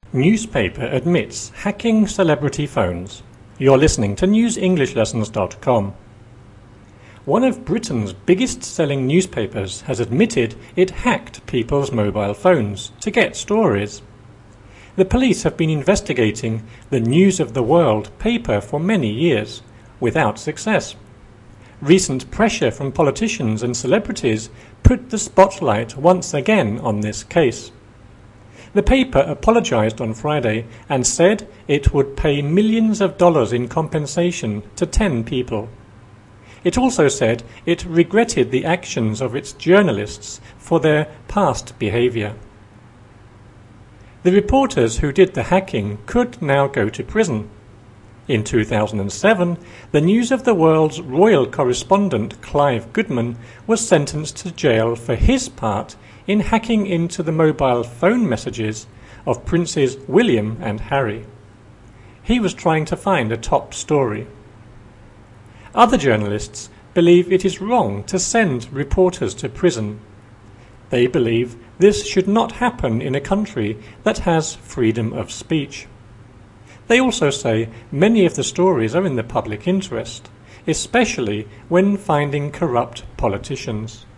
Newspaper admits hacking celebrity phones. You're listening to newsenglishLessons.com. One of Britain's biggest selling newspapers has admitted it hacked people's mobile phones to get stories. The police have been investigating the News of the World paper for many years, without success. Recent pressure from politicians and celebrities put the spotlight once again on this case. The paper apologized on Friday and said it would pay millions of dollars in compensation to 10 people. It also said it regretted the actions of its journalists for their past behavior. The reporters who did the hacking could now go to prison. In 2007, the News of the World's royal correspondent Clive Goodman was sentenced to jail for his part in hacking into the mobile phone messages of Princes William and Harry. He was trying to find a top story. Other journalists believe it is wrong to send reporters to prison. They believe this should not happen in a country that has freedom of speech. They also say many of the stories are in the public interest, especially when finding corrupt politicians.